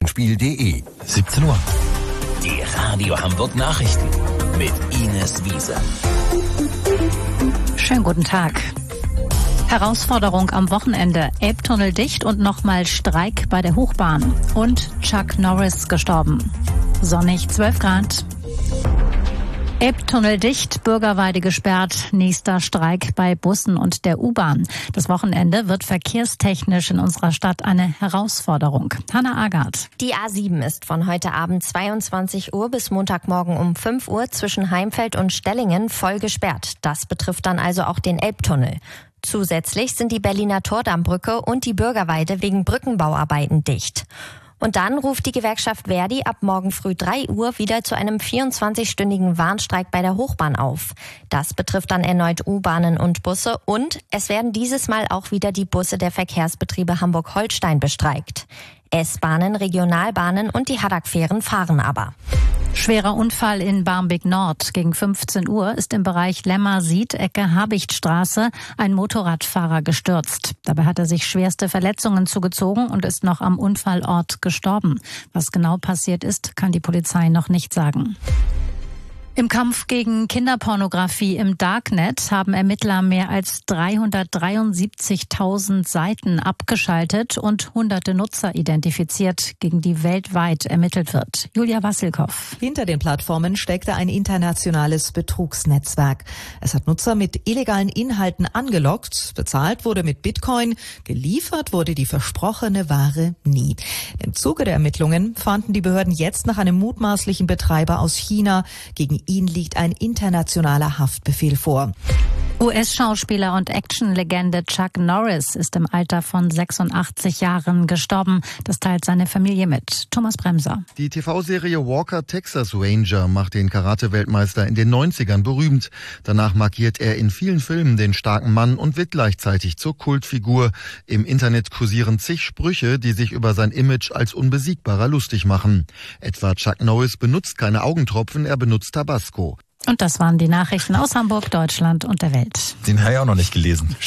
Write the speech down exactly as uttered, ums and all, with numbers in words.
Bayernspiel punkt de. siebzehn Uhr. Die Radio Hamburg Nachrichten mit Ines Wiese. Schönen guten Tag. Herausforderung am Wochenende. Elbtunnel dicht und nochmal Streik bei der Hochbahn. Und Chuck Norris gestorben. Sonnig zwölf Grad. Elbtunnel dicht, Bürgerweide gesperrt, nächster Streik bei Bussen und der U-Bahn. Das Wochenende wird verkehrstechnisch in unserer Stadt eine Herausforderung. Hanna Agard. Die A sieben ist von heute Abend zweiundzwanzig Uhr bis Montagmorgen um fünf Uhr zwischen Heimfeld und Stellingen voll gesperrt. Das betrifft dann also auch den Elbtunnel. Zusätzlich sind die Berliner Tordammbrücke und die Bürgerweide wegen Brückenbauarbeiten dicht. Und dann ruft die Gewerkschaft Verdi ab morgen früh drei Uhr wieder zu einem vierundzwanzigstündigen Warnstreik bei der Hochbahn auf. Das betrifft dann erneut U-Bahnen und Busse und es werden dieses Mal auch wieder die Busse der Verkehrsbetriebe Hamburg-Holstein bestreikt. S-Bahnen, Regionalbahnen und die Haddock-Fähren fahren aber. Schwerer Unfall in Barmbek Nord. Gegen fünfzehn Uhr ist im Bereich Lemmer-Sied, Ecke Habichtstraße, ein Motorradfahrer gestürzt. Dabei hat er sich schwerste Verletzungen zugezogen und ist noch am Unfallort gestorben. Was genau passiert ist, kann die Polizei noch nicht sagen. Im Kampf gegen Kinderpornografie im Darknet haben Ermittler mehr als dreihundertdreiundsiebzigtausend Seiten abgeschaltet und hunderte Nutzer identifiziert, gegen die weltweit ermittelt wird. Julia Wassilkow. Hinter den Plattformen steckte ein internationales Betrugsnetzwerk. Es hat Nutzer mit illegalen Inhalten angelockt, bezahlt wurde mit Bitcoin, geliefert wurde die versprochene Ware nie. Im Zuge der Ermittlungen fanden die Behörden jetzt nach einem mutmaßlichen Betreiber aus China. Gegen ihn liegt ein internationaler Haftbefehl vor. U S-Schauspieler und Actionlegende Chuck Norris ist im Alter von sechsundachtzig Jahren gestorben. Das teilt seine Familie mit. Thomas Bremser. Die T V-Serie Walker Texas Ranger macht den Karate-Weltmeister in den neunzigern berühmt. Danach markiert er in vielen Filmen den starken Mann und wird gleichzeitig zur Kultfigur. Im Internet kursieren zig Sprüche, die sich über sein Image als Unbesiegbarer lustig machen. Etwa Chuck Norris benutzt keine Augentropfen, er benutzt Tabasco. Und das waren die Nachrichten aus Hamburg, Deutschland und der Welt. Den habe ich auch noch nicht gelesen.